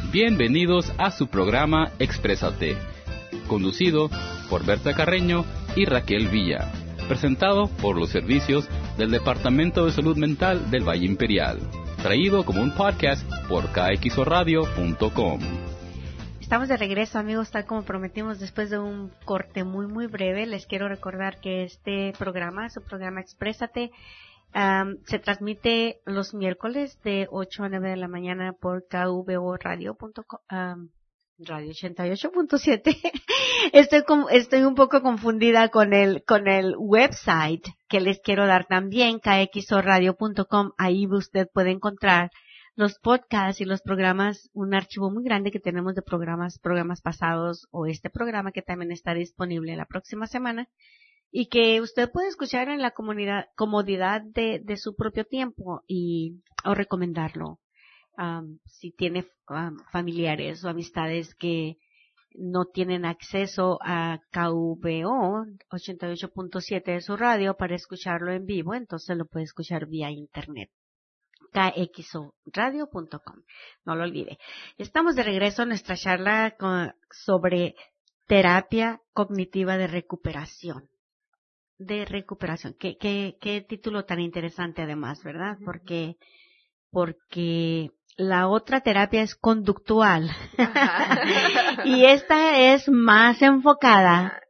Bienvenidos a su programa Exprésate, conducido por Berta Carreño y Raquel Villa, presentado por los servicios del Departamento de Salud Mental del Valle Imperial, traído como un podcast por kxoradio.com. Estamos de regreso, amigos, tal como prometimos después de un corte muy breve. Les quiero recordar que este programa, su programa Exprésate, se transmite los miércoles de 8 a 9 de la mañana por kvoradio.com, Radio 88.7. Estoy un poco confundida con el website que les quiero dar también, kxoradio.com. Ahí usted puede encontrar los podcasts y los programas, un archivo muy grande que tenemos de programas pasados, o este programa que también está disponible la próxima semana, y que usted puede escuchar en la comodidad de su propio tiempo o recomendarlo. Si tiene familiares o amistades que no tienen acceso a KVO 88.7 de su radio para escucharlo en vivo, entonces lo puede escuchar vía internet. kxoradio.com. No lo olvide. Estamos de regreso a nuestra charla sobre terapia cognitiva de recuperación. Qué título tan interesante además, ¿verdad? Porque la otra terapia es conductual. Y esta es más enfocada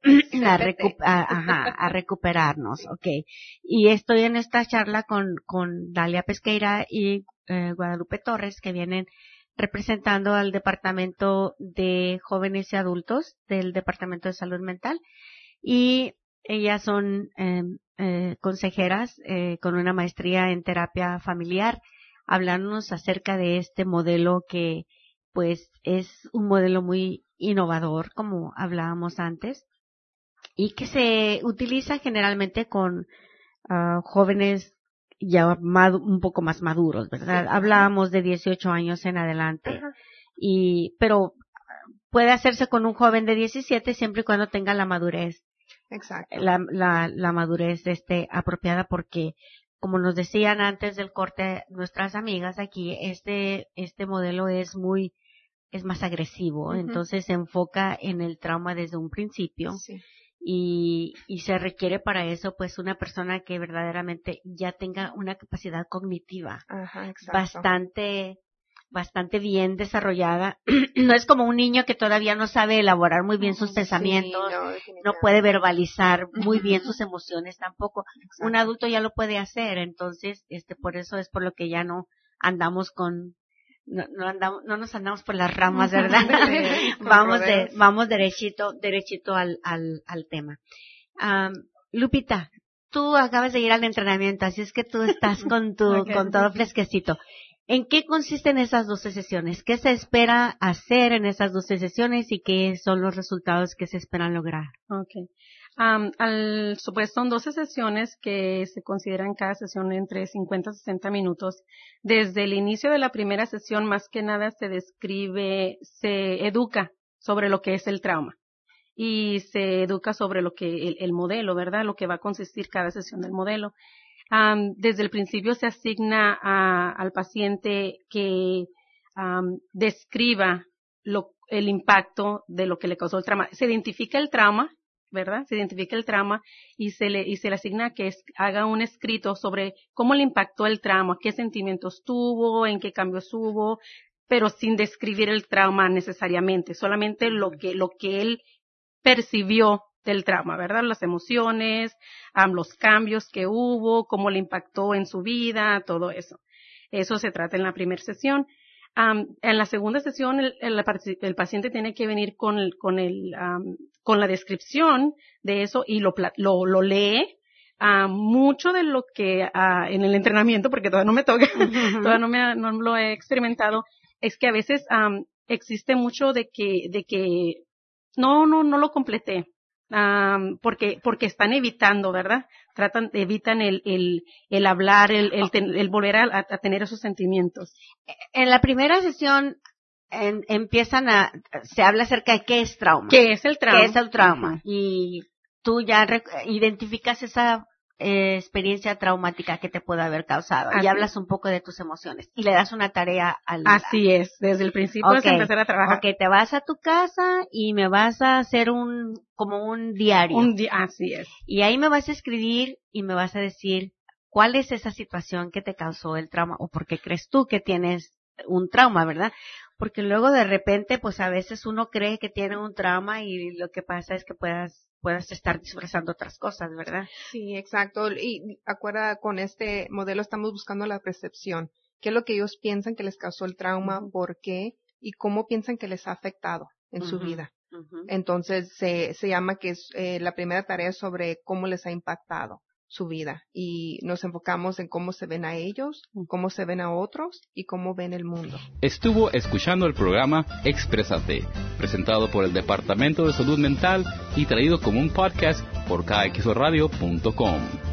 a recuperarnos, okay. Y estoy en esta charla con Dalia Pesqueira y Guadalupe Torres, que vienen representando al Departamento de Jóvenes y Adultos del Departamento de Salud Mental, y ellas son consejeras con una maestría en terapia familiar, hablándonos acerca de este modelo que pues es un modelo muy innovador, como hablábamos antes, y que se utiliza generalmente con jóvenes ya un poco más maduros, ¿verdad? Sí. Hablábamos de 18 años en adelante. Ajá. Pero puede hacerse con un joven de 17 siempre y cuando tenga la madurez. Exacto. La madurez apropiada, porque como nos decían antes del corte nuestras amigas aquí, este modelo es más agresivo. Uh-huh. Entonces se enfoca en el trauma desde un principio. Sí. Y se requiere para eso pues una persona que verdaderamente ya tenga una capacidad cognitiva. Ajá, bastante bien desarrollada. No es como un niño que todavía no sabe elaborar muy bien sus pensamientos, no puede verbalizar muy bien sus emociones tampoco. Exacto. Un adulto ya lo puede hacer, entonces por eso es por lo que ya no andamos no nos andamos por las ramas, ¿verdad? Vamos derechito al tema. Lupita, tú acabas de ir al entrenamiento, así es que tú estás con todo fresquecito. ¿En qué consisten esas 12 sesiones? ¿Qué se espera hacer en esas 12 sesiones y qué son los resultados que se esperan lograr? Okay. Pues son 12 sesiones que se consideran cada sesión entre 50 a 60 minutos. Desde el inicio de la primera sesión, más que nada se educa sobre lo que es el trauma. Y se educa sobre lo que el modelo, ¿verdad? Lo que va a consistir cada sesión del modelo. Desde el principio se asigna al paciente que describa el impacto de lo que le causó el trauma. Se identifica el trauma, ¿verdad? Se identifica el trauma y se le asigna que haga un escrito sobre cómo le impactó el trauma, qué sentimientos tuvo, en qué cambios hubo, pero sin describir el trauma necesariamente, solamente lo que él percibió del trauma, ¿verdad? Las emociones, los cambios que hubo, cómo le impactó en su vida, todo eso. Eso se trata en la primera sesión. En la segunda sesión, el paciente tiene que venir con la descripción de eso y lo lee. Mucho de lo que en el entrenamiento, porque todavía no me toca, todavía no lo he experimentado, es que a veces existe mucho de que no lo completé. Porque están evitando, ¿verdad? Evitan el hablar, el volver a tener esos sentimientos. En la primera sesión se habla acerca de qué es trauma. ¿Qué es el trauma? ¿Qué es el trauma? Uh-huh. Y tú ya identificas experiencia traumática que te pueda haber causado. Así y hablas un poco de tus emociones. Y le das una tarea al... Así es, desde el principio es empezar a trabajar. Ok, te vas a tu casa y me vas a hacer como un diario. Así es. Y ahí me vas a escribir y me vas a decir cuál es esa situación que te causó el trauma o por qué crees tú que tienes un trauma, ¿verdad? Porque luego de repente, pues a veces uno cree que tiene un trauma y lo que pasa es que puedas estar disfrazando otras cosas, ¿verdad? Sí, exacto. Y acuerda, con este modelo estamos buscando la percepción. ¿Qué es lo que ellos piensan que les causó el trauma? ¿Por qué? Y cómo piensan que les ha afectado en su vida. Entonces, se llama que es, la primera tarea es sobre cómo les ha impactado su vida. Y nos enfocamos en cómo se ven a ellos, cómo se ven a otros y cómo ven el mundo. Estuvo escuchando el programa Exprésate, presentado por el Departamento de Salud Mental y traído como un podcast por kxoradio.com.